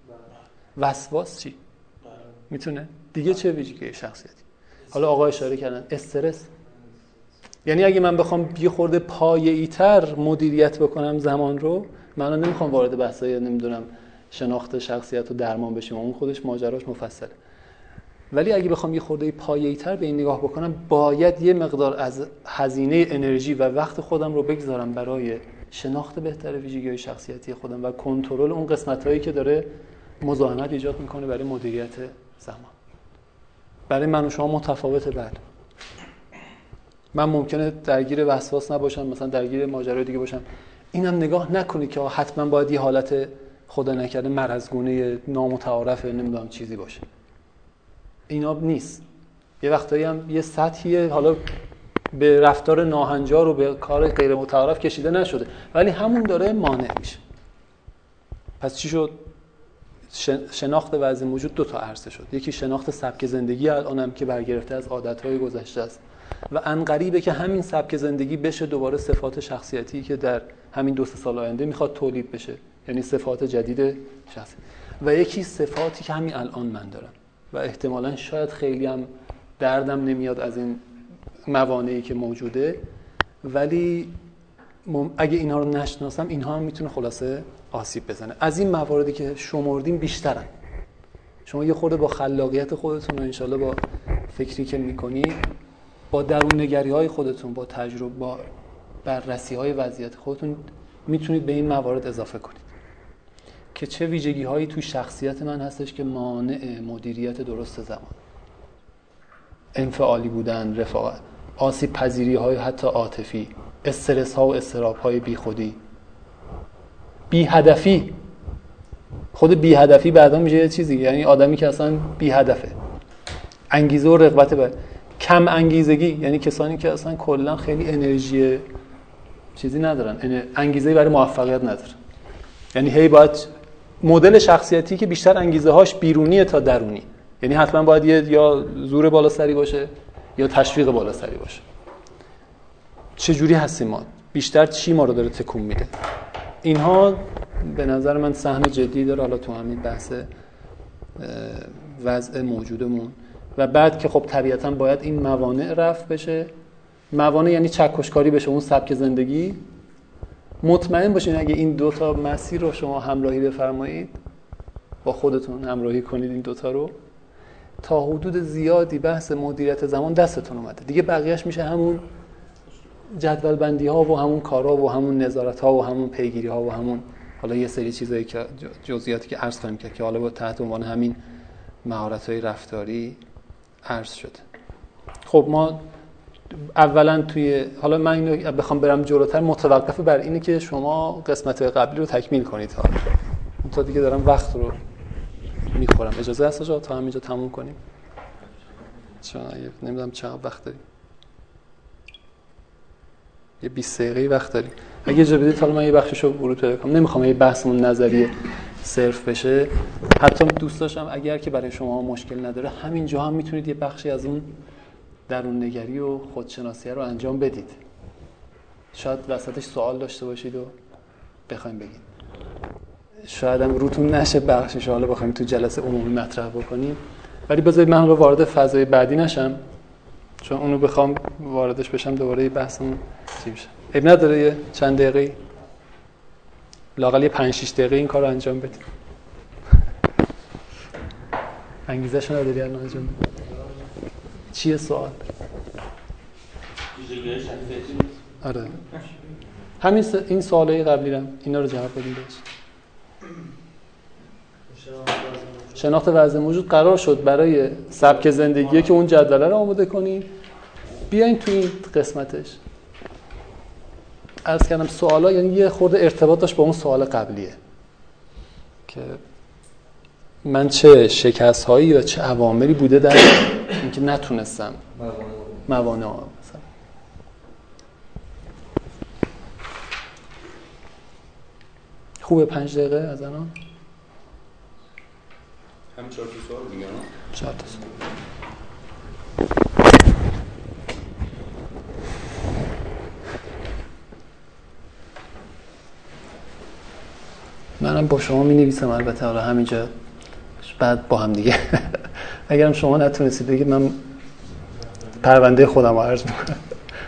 وسواس چی؟ میتونه. دیگه چه ویژگی شخصیتی؟ حالا آقا اشاره کردن استرس. یعنی اگه من بخوام یه خورده پایه‌ای‌تر مدیریت بکنم زمان رو، من نمیخوام وارد بحثای نمیدونم شناخت شخصیت و درمان بشیم، اون خودش ماجراش مفصله. ولی اگه بخوام یه خورده پایه‌ای‌تر به این نگاه بکنم، باید یه مقدار از هزینه انرژی و وقت خودم رو بگذارم برای شناخت بهتر ویژگی‌های شخصیتی خودم و کنترل اون قسمت‌هایی که داره مزاحمت ایجاد میکنه برای مدیریت زمان. برای من و شما متفاوته. بله من ممکنه درگیر وسواس نباشم، مثلا درگیر ماجرای دیگه باشم. اینم نگاه نکنید که حتما باید یه حالت خدا نکرده مرضگونه نامتعارف نمیدونم چیزی باشه. اینا نیست. یه وقتایی هم یه سطحیه، حالا به رفتار ناهنجار و به کار غیر متعارف کشیده نشده ولی همون داره مانع میشه. پس چی شد؟ شناخت وضع موجود 2 تا عرصه شد. یکی شناخت سبک زندگی الانم که برگرفته از عادت‌های گذشته است و عنقریبه که همین سبک زندگی بشه دوباره صفات شخصیتی که در همین 2-3 سال آینده میخواد تولید بشه، یعنی صفات جدید شخصی. و یکی صفاتی که همین الان من دارم و احتمالاً شاید خیلی هم دردم نمیاد از این موانعی که موجوده، ولی اگه اینها رو نشناسم اینها هم میتونه خلاصه آسیب بزنه. از این مواردی که شمردیم بیشترن. شما یه خورده با خلاقیت خودتون و انشالله با فکری که میکنی، با درون نگری های خودتون، با تجربه، با بررسی های وضعیت خودتون میتونید به این موارد اضافه کنید که چه ویژگی هایی تو شخصیت من هستش که مانع مدیریت درست زمان، انفعالی بودن، رفاقت، آسیب پذیری های حتی عاطفی، استرس ها و اضطراب های بیخودی، بی هدفی. خود بی هدفی بعدا میشه یه چیزی، یعنی آدمی که اصلا بی هدفه. انگیزه و رغبت به کم انگیزگی، یعنی کسانی که اصلا کلا خیلی انرژی چیزی ندارن، انگیزه برای موفقیت ندارن. یعنی هی باید مدل شخصیتی که بیشتر انگیزه هاش بیرونیه تا درونی، یعنی حتما باید یا زور بالا سری باشه یا تشویق بالا سری باشه. چه جوری هستیم ما؟ بیشتر چی ما رو داره تکون میده؟ اینها به نظر من سهم جدی داره حالا تو همین بحث وضع موجودمون. و بعد که خب طبیعتاً باید این موانع رفع بشه. موانع یعنی چکشکاری بشه اون سبک زندگی. مطمئن باشین اگه این 2 تا مسیر رو شما همراهی بفرمایید، با خودتون همراهی کنید این 2 تا رو، تا حدود زیادی بحث مدیریت زمان دستتون اومده. دیگه بقیهش میشه همون جدول بندی ها و همون کارا و همون نظارت ها و همون پیگیری ها و همون حالا یه سری چیزایی که جزئیاتی که عرض خواهیم کرد که حالا با تحت عنوان همین مهارت‌های رفتاری عرض شده. خب ما اولا حالا من اینو بخوام برم جلوتر متوقف بر اینه که شما قسمت قبلی رو تکمیل کنید. حالا تا دیگه دارم وقت رو میخورم. اجازه هست آقا تا همینجا تموم کنیم؟ چون نمیدونم چقدر وقت داریم. یه 20 دقیقه وقت داریم. اگه اجازه بدید حالا من یه بخششو ورود پیدا کنم. نمیخوام یه بحثمون نظریه صرف بشه. حتی دوست داشتم اگر که برای شما مشکل نداره همینجا هم میتونید یه بخشی از اون درون نگری و خودشناسی رو انجام بدید. شاید وسطش سوال داشته باشید و بخواید بگید. شاید هم روتون نشه بخشش حالا بخوایم تو جلسه عمومی مطرح بکنیم. ولی بذارید من رو وارد فضای بعدی نشم، چون اونو بخوام واردش بشم دوباره بحثمون چی میشه. عیب نداره یه چند دقیقه لااقل یه 5-6 دقیقه این کارو انجام بدید. انگیزه‌شو نداری الان انجام بدید. چیه سوال؟ آره. همین این سوالای قبلی رو اینا رو جواب بدیم بهش. شناخت وضع موجود قرار شد برای سبک زندگیه که اون جدوله رو آماده کنیم. بیاین تو این قسمتش. عرض کردم سوالا یعنی یه خورده ارتباط داشت با اون سوال قبلیه که من چه شکست‌هایی یا چه عواملی بوده در اینکه نتونستم موانع مثلا. خوبه 5 دقیقه از الان؟ همین 4 تا سوال دیگه. 4 تا سوال. منم با شما می‌نویسم البته حالا همینجا بعد با هم دیگه. اگرم شما نتونستید بگید من پرونده خودم رو عرض می‌کنم.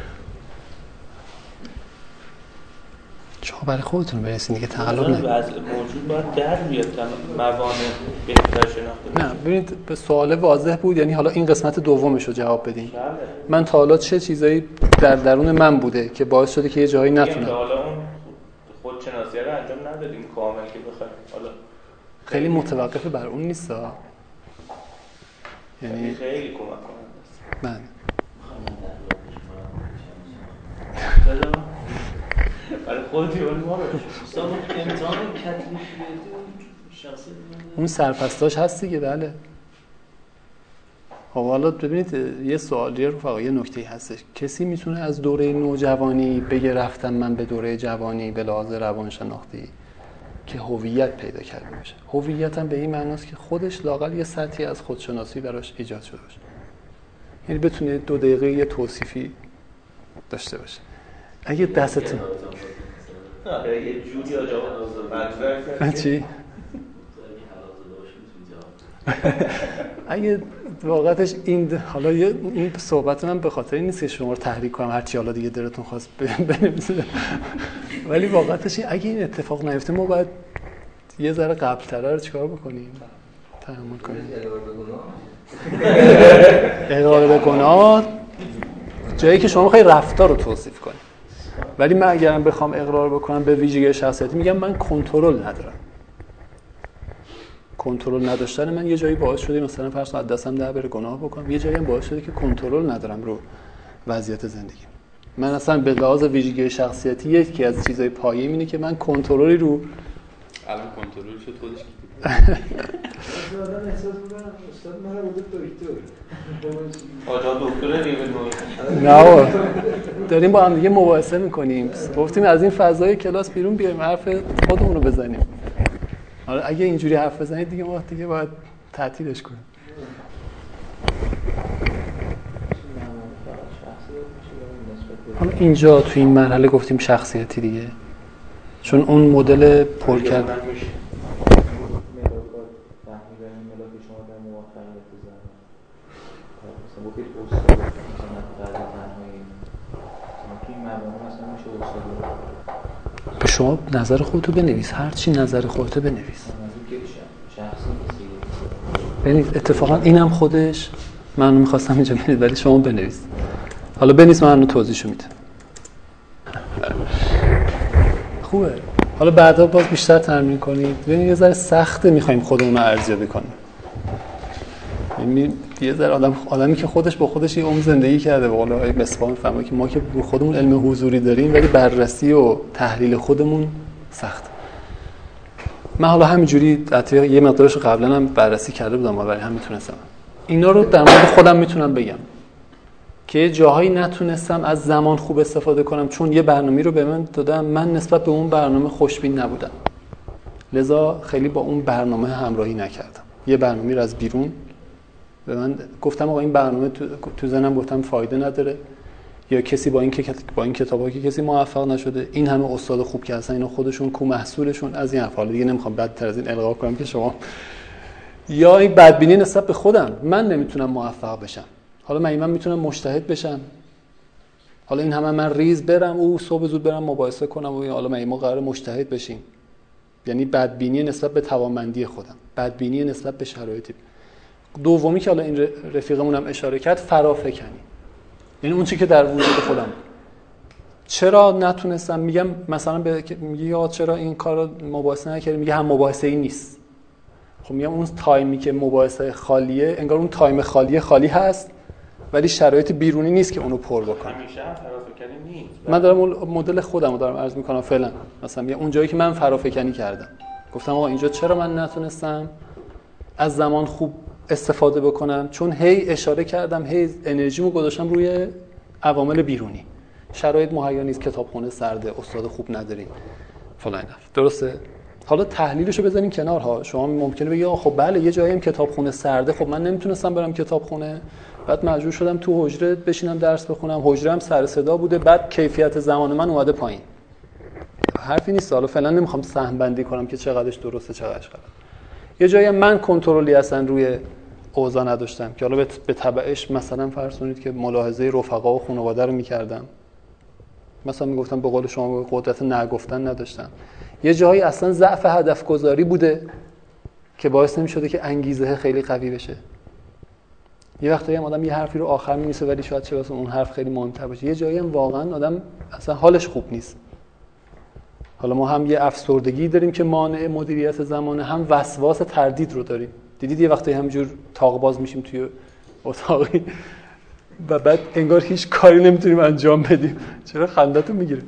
شما برای خودتون برسید دیگه تقلب نکنید. وضع موجود باید در بیاد تا موانع بهتر شناخته. نه ببینید به سوال واضح بود، یعنی حالا این قسمت دومش رو جواب بدین. من تا حالا چه چیزایی در درون من بوده که باعث شده که یه جایی نتونم. حالا اون خودشناسی رو انجام ندادیم کامل که بخوایم حالا خیلی متوقف بر اون نیست ها. یعنی خیلی کمک کننده است. برای خودی ولی ما استاد امتحان تکلیفیتی شخصی اون سرپرستاش هست دیگه. بله. خب حالا ببینید یه سوالیه رفقا، یه نکته‌ای هستش. کسی میتونه از دوره نوجوانی بگه رفتم من به دوره جوانی به لحاظ روانشناختی که هویت پیدا کرده باشه. هویت هم به این معناست که خودش لااقل یه سطحی از خودشناسی براش ایجاد شده باشه. یعنی بتونه 2 دقیقه یه توصیفی داشته باشه. اگه دستتون یه جوری جواب چی؟ اگه واقعتش این حالا این صحبت من به خاطر این نیست که شما رو تحریک کنم هرچی حالا دیگه دلتون خواست بنویسید، ولی واقعتش اگه این اتفاق نیفته ما باید یه ذره قبل‌تر رو چیکار بکنیم؟ تحمل کنیم. اقرار به گناه جایی که شما می‌خوای رفتار رو توصیف کنی. ولی من اگرم بخوام اقرار بکنم به ویژگی شخصیتی میگم من کنترل ندارم. کنترل نداشتن من یه جایی باعث شده مثلا فرض کن دستم در بره گناه بکنم، یه جایی هم باعث شده که کنترل ندارم رو وضعیت زندگی. من اصلا به لحاظ ویژگی شخصیتی یکی از چیزای پایه‌ای اینه که من کنترلی رو الان کنترل شد خودش آدم احساس می‌کنم استاد من رو بوده دکتر آجا دکتر ریوه نه داریم با هم دیگه مباحثه میکنیم. گفتیم از این فضای کلاس بیرون بیایم حرف خودمون رو بزنیم. حالا اگه اینجوری حرف بزنید دیگه ما دیگه باید تعطیلش کنیم. حالا اینجا تو این مرحله گفتیم شخصیتی دیگه، چون اون مدل پر کرد به شما نظر خودتو بنویس، هر چی نظر خودتو بنویس. ببینید اتفاقا اینم خودش من می‌خواستم اینجا بنویس ولی شما بنویس. حالا بنویس من توضیحشو میدم. خوبه. حالا بعدا باز بیشتر تمرین کنید. ببینید یه ذره سخته می‌خوایم خودمون رو ارزیابی کنیم. یعنی یه ذره آدمی که خودش با خودش یه عمر زندگی کرده، به قول آقای مصباح می‌فهمه که ما که رو خودمون علم حضوری داریم ولی بررسی و تحلیل خودمون سخته. من حالا همینجوری حتی یه مقدارش قبلا هم بررسی کرده بودم ولی هم میتونستم اینا رو در مورد خودم میتونم بگم که جاهایی نتونستم از زمان خوب استفاده کنم چون یه برنامه‌ای رو به من دادم، من نسبت به اون برنامه خوشبین نبودم، لذا خیلی با اون برنامه همراهی نکردم. یه برنامه‌ای رو از بیرون به من گفتم آقا این برنامه تو ذهنم گفتم فایده نداره، یا کسی با این کتابا که کسی موفق نشده، این همه استاد خوب که هستن اینا خودشون کو محصولشون از این حرفا، دیگه نمیخوام بدتر از این القا کنم که شما، یا این بدبینی نسبت به خودم، من نمیتونم موفق بشم. حالا من میتونم مجتهد بشم، حالا این همه من ریز برم صبح زود برم مباحثه کنم و حالا ما قراره مجتهد بشیم. یعنی بدبینی نسبت به توانمندی خودم، بدبینی نسبت به شرایطی. دومی که حالا این رفیقمون هم اشاره کرد، فرافکنی. یعنی اون چیزی که در وجود خودم چرا نتونستم، میگم مثلا میگه یا چرا این کارو مباحثه نکردی، میگه هم مباحثه‌ای نیست. خب میگم اون تایمی که مباحثه خالیه، انگار اون تایم خالی هست ولی شرایط بیرونی نیست که اونو پر بکنه. همیشه هم فرافکنی نیست. من دارم مدل خودم رو دارم عرض میکنم فعلا. مثلا میگم اون جایی که من فرافکنی کردم، گفتم آقا اینجا چرا من نتونستم از زمان خوب استفاده بکنم، چون هی اشاره کردم، هی انرژیمو گذاشتم روی عوامل بیرونی، شرایط مهیا نیست، کتابخونه سرده، استاد خوب نداریم فلان. درسته؟ حالا تحلیلشو بزنین کنار ها. شما ممکنه بگی خب بله یه جایی هم کتابخونه سرده، خب من نمیتونستم برم کتابخونه، بعد مجبور شدم تو حجره بشینم درس بخونم، حجره هم سر صدا بوده، بعد کیفیت زمان من اومده پایین. حرفی نیست. حالا فعلا نمیخوام سهم بندی کنم که چقدرش درسته چقدرش غلط. یه جایی من کنترلی اصلا روی اوضاع نداشتم که حالا به تبعش مثلا فرض کنید که ملاحظه رفقا و خانواده رو می‌کردم، مثلا میگفتم به قول شما قدرت نگفتن نداشتم. یه جایی اصلا ضعف هدف گذاری بوده که باعث نمی‌شده که انگیزه خیلی قوی بشه. یه وقتایی هم آدم یه حرفی رو آخر می‌نویسه ولی شاید چه واسه اون حرف خیلی مهم‌تر باشه. یه جایی هم واقعا آدم اصلا حالش خوب نیست. حالا ما هم یه افسردگی داریم که مانع مدیریت زمانه، هم وسواس تردید رو داریم. دیدید یه وقتی همینجور تاق باز میشیم توی اتاقی و بعد انگار هیچ کاری نمیتونیم انجام بدیم. چرا خندتون میگیره؟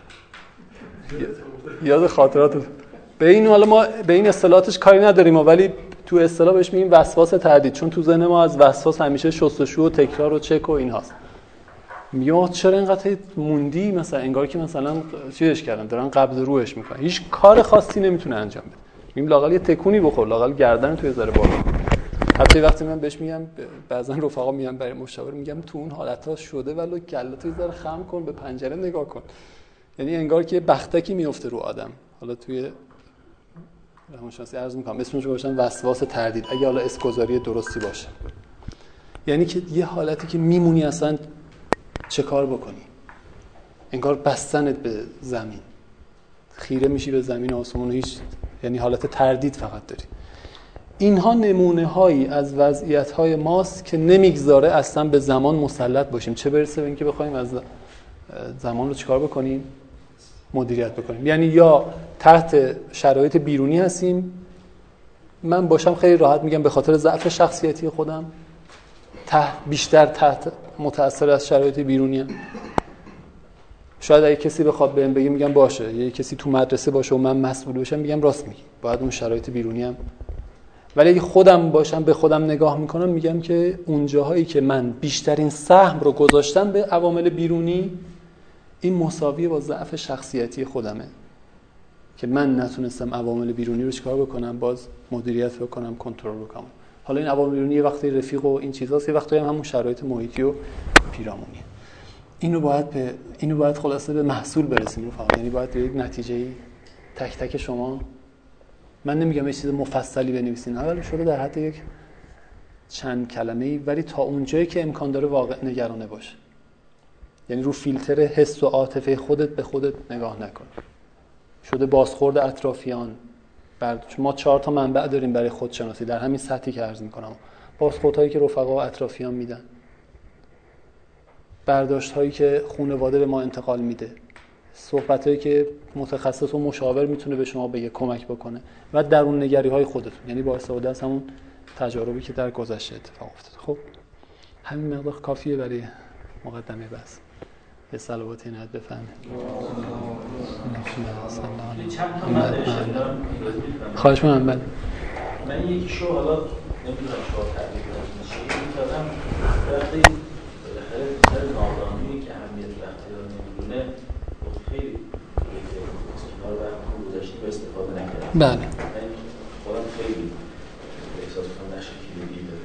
یاد خاطرات. به این حالا ما به این اصطلاحاتش کاری نداریم ولی تو اصطلاح بهش میگیم وسواس تردید، چون تو ذهن ما از وسواس همیشه شستشو و تکرار و چک و این هاست. میگم چرا اینقدر موندی، مثلا انگار که مثلا چیزش کردن دارن قبض روحش میکنن، هیچ کار خاصی نمیتونه انجام بده. میگم لااقل یه تکونی بخور، لااقل گردن تو یه ذره بالا. حتی وقتی من بهش میگم، بعضا رفقا میگن برای مشاور، میگم تو اون حالت‌ها شده ولو کله‌تو یه ذره خم کن، به پنجره نگاه کن. یعنی انگار که بختکی میفته رو آدم. حالا توی روانشناسی عرض میکنم اسمش رو گذاشتن وسواس تردید، اگه حالا اسمگذاری درستی باشه. یعنی که یه حالتی که میمونی اصلا چه کار بکنی، انگار بستنت به زمین، خیره میشی به زمین و آسمون و هیچ، یعنی حالت تردید فقط داری. اینها نمونه هایی از وضعیت های ماست که نمیگذاره اصلا به زمان مسلط باشیم، چه برسه به اینکه بخوایم از زمان رو چیکار بکنیم، مدیریت بکنیم. یعنی یا تحت شرایط بیرونی هستیم، من باشم خیلی راحت میگم به خاطر ضعف شخصیتی خودم بیشتر تحت متأثر از شرایط بیرونیه. شاید اگه کسی بخواد بهم بگه میگم باشه، یه کسی تو مدرسه باشه و من مسئول باشم میگم راست میگی، باید اون شرایط بیرونی هم. ولی اگه خودم باشم به خودم نگاه میکنم میگم که اون جاهایی که من بیشترین سهم رو گذاشتم به عوامل بیرونی، این مساویه با ضعف شخصیتی خودمه که من نتونستم عوامل بیرونی رو چیکار بکنم، باز مدیریت بکنم، کنترل بکنم. حالا این عوامل بیرونی یه وقتی رفیق و این چیزاست، یه وقتی هم همون شرایط محیطی و پیرامونیه. اینو باید خلاصه به محصول برسیم رفقا. یعنی باید به یک نتیجه‌ای تک تک شما، من نمیگم یه چیز مفصلی بنویسین، ولی شده در حد یک چند کلمه‌ای، ولی تا اونجایی که امکان داره واقع نگرانه باشه. یعنی رو فیلتر حس و عاطفه خودت به خودت نگاه نکن. شده بازخورد اطرافیان. ما 4 تا منبع داریم برای خودشناسی در همین سطحی که عرض می‌کنم. بازخوردهایی که رفقا و اطرافیان میدن، برداشت‌هایی که خانواده به ما انتقال میده، صحبتایی که متخصص و مشاور میتونه به شما بگه، کمک بکنه و درون نگری‌های خودتون، یعنی با استفاده از همون تجاربی که در گذشته اتفاق افتاد. خب همین مقدار کافیه برای مقدمه بس. به صلوات اینت بفهمید. خواهش می‌کنم. من یکیشو حالا نمیدونم شما تعریف کنید چی می‌کردم وقتی بالاخره سر نادانی که اهمیت وقتی رو نمیدونه خیلی اینا رو وقتی گذاشتیم و استفاده نکردم. بله. من خودم خیلی احساس کنم نشه کلیدی داره.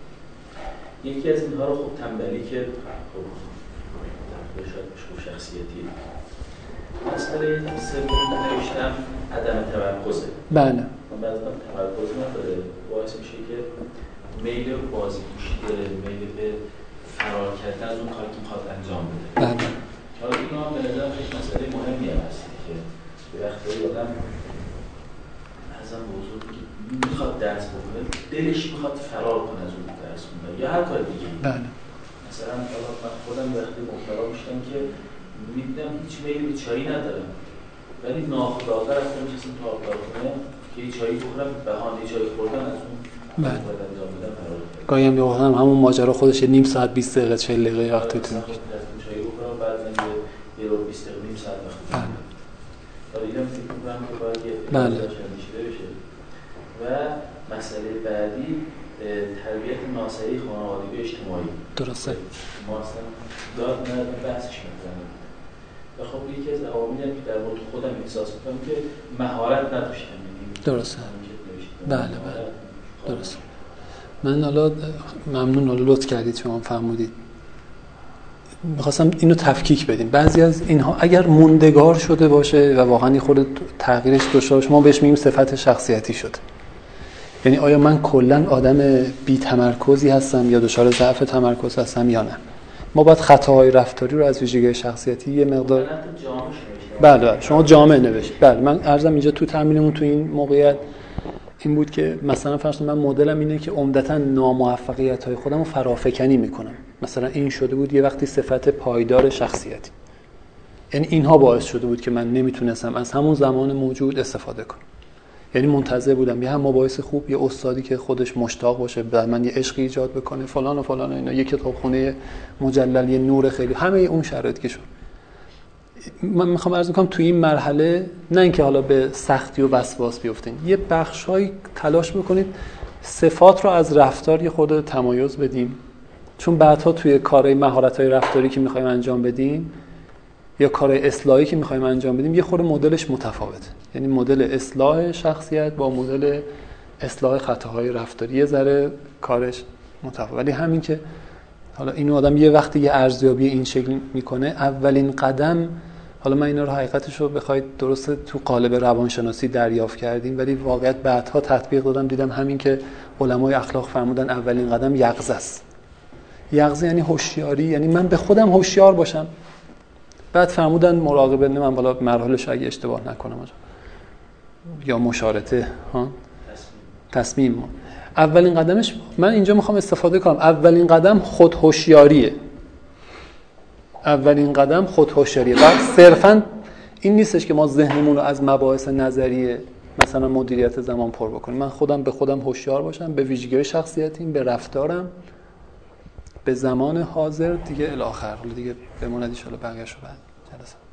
یکی از اینها رو خب تنبلی که خب شاید مشکل شخصیتی مسئله سوم نوشتم عدم تمرکزه. بله. من بعضا تمرکز نداره باعث میشه که میل بازی گوشی داره، میل به فرار کردن از اون کاری که میخواد انجام بده. بله. حالا این هم به نظرم خیلی مسئله مهمی هم هست که به وقتی آدم ازم بزرگ که میخواد درس بکنه دلش میخواد فرار کنه از اون درس بکنه یا هر کار دیگه. بله. مثلا من خودم وقتی مبتلا میشدم که میدیدم هیچ میل به چایی ندارم ولی ناخودآگاه رفتم نشستم تو آبدارخونه که یه چایی بخورم، بهانه چای خوردن از اون باید انجام بدم فرار کنم. گاهی هم می‌گفتم همون ماجرا خودش نیم ساعت 20 دقیقه 40 دقیقه وقتتون می‌کشه. چایی بخورم بعد یه رو 20 دقیقه نیم ساعت وقت دارم. حالا اینم فکر می‌کنم که باید یه اندیشیده بشه. و مسئله بعدی تربیت ناسری خانوادگی اجتماعی. درسته. ما اصلا داد ندارم بحثش می‌کنم. و خب یکی از عواملی که در مورد خودم احساس می‌کنم که مهارت نداشتم. درسته. بله بله. درسته. من حالا ممنون، حالا لطف کردید شما فرمودید. می‌خواستم اینو تفکیک بدیم. بعضی از اینها اگر موندگار شده باشه و واقعا خود تغییرش دچار شما بهش میگیم صفت شخصیتی شده. یعنی آیا من کلا آدم بی تمرکزی هستم یا دچار ضعف تمرکز هستم یا نه؟ ما باید خطاهای رفتاری رو از ویژگی شخصیتی یه مقدار بله شما جامع نوشتید. بله من عرضم اینجا تو تمرینمون تو این موقعیت این بود که مثلا فرض من مدلم اینه که عمدتاً ناموفقیت‌های خودم رو فرافکنی میکنم. مثلا این شده بود یه وقتی صفت پایدار شخصیتی، یعنی اینها باعث شده بود که من نمیتونستم از همون زمان موجود استفاده کنم. یعنی منتظر بودم یه هم مباحث خوب، یه استادی که خودش مشتاق باشه بعد من یه عشقی ایجاد بکنه فلان و فلان و اینا، یه کتابخونه مجلل، یه نور خیلی، همه اون شرایط که شد. من میخوام عرض کنم توی این مرحله نه اینکه حالا به سختی و وسواس بیفتین، یه بخشای تلاش بکنید صفات رو از رفتار یه خورده تمایز بدیم، چون بعدها توی کارهای مهارت‌های رفتاری که می‌خوایم انجام بدیم یا کارهای اصلاحی که می‌خوایم انجام بدیم یه خورده مدلش متفاوته. یعنی مدل اصلاح شخصیت با مدل اصلاح خطاهای رفتاری یه ذره کارش متفاوته. ولی همین که حالا اینو آدم یه وقتی یه ارزیابی این شکل میکنه، اولین قدم، حالا من اینا رو حقیقتش رو بخواید درسته تو قالب روانشناسی دریافت کردیم ولی واقعیت بعدها تطبیق دادم دیدم همین که علمای اخلاق فرمودن اولین قدم یقظه است. یقظه یعنی هوشیاری، یعنی من به خودم هوشیار باشم. بعد فرمودن مراقبه، من بالا مراحلش اگه اشتباه نکنم یا مشارطه تصمیم. اولین قدمش من اینجا میخوام استفاده کنم، اولین قدم خود هوشیاریه. اولین قدم خود هوشیاریه. و صرفاً این نیستش که ما ذهنمون رو از مباحث نظریه مثلا مدیریت زمان پر بکنیم. من خودم به خودم هوشیار باشم، به ویژگی‌های شخصیتیم، به رفتارم، به زمان حاضر دیگه الی آخر. حالا دیگه بموند ان شاء الله بقیه‌شو بعد جلسه.